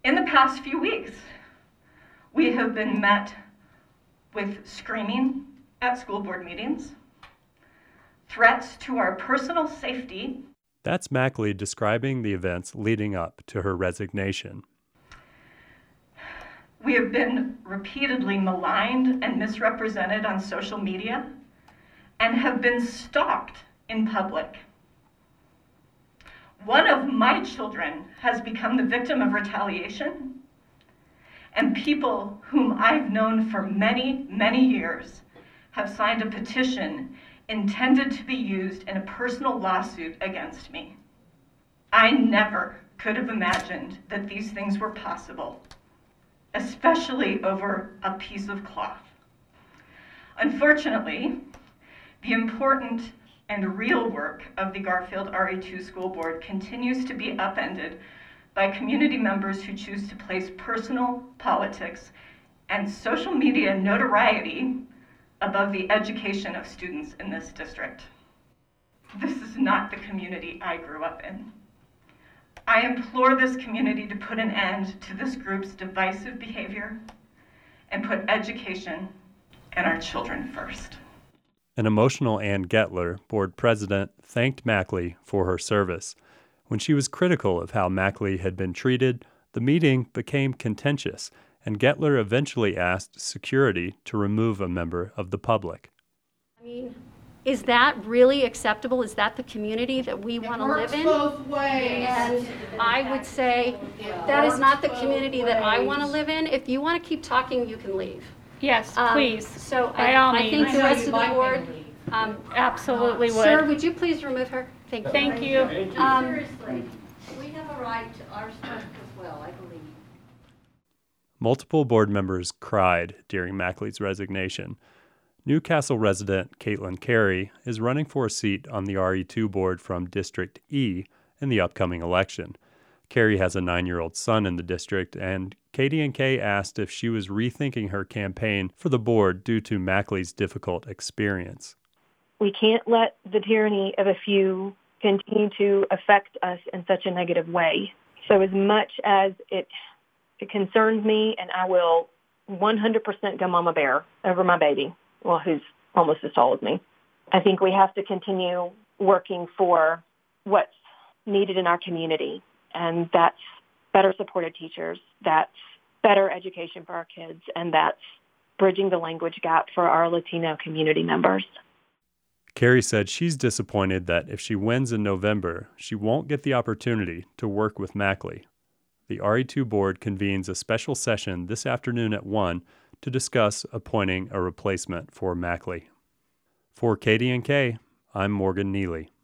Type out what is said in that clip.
In the past few weeks, we have been met with screaming at school board meetings, threats to our personal safety. That's Mackley describing the events leading up to her resignation. We have been repeatedly maligned and misrepresented on social media and have been stalked in public. One of my children has become the victim of retaliation, and people whom I've known for many, many years have signed a petition intended to be used in a personal lawsuit against me. I never could have imagined that these things were possible, especially over a piece of cloth. Unfortunately, the important and real work of the Garfield RE2 School Board continues to be upended by community members who choose to place personal politics and social media notoriety above the education of students in this district. This is not the community I grew up in. I implore this community to put an end to this group's divisive behavior and put education and our children first. An emotional Ann Gettler, board president, thanked Mackley for her service. When she was critical of how Mackley had been treated, the meeting became contentious, and Gettler eventually asked security to remove a member of the public. I mean, is that really acceptable? Is that the community that we want to live in? Both ways. And I would say that is not the community that I want to live in. If you want to keep talking, you can leave. Yes, please. So By all I think means. the rest of the board, Absolutely would. sir, would you please remove her? Thank you. Thank you. Seriously, we have a right to our stuff as well, I believe. Multiple board members cried during Mackley's resignation. Newcastle resident Caitlin Carey is running for a seat on the RE2 board from District E in the upcoming election. Carey has a 9-year-old son in the district, and KD&K asked if she was rethinking her campaign for the board due to Mackley's difficult experience. We can't let the tyranny of a few continue to affect us in such a negative way. So as much as it concerns me, and I will 100% go mama bear over my baby, well, who's almost as tall as me, I think we have to continue working for what's needed in our community. And that's better supported teachers, that's better education for our kids, and that's bridging the language gap for our Latino community members. Carey said she's disappointed that if she wins in November, she won't get the opportunity to work with Mackley. The RE2 board convenes a special session this afternoon at 1 to discuss appointing a replacement for Mackley. For KD&K, I'm Morgan Neely.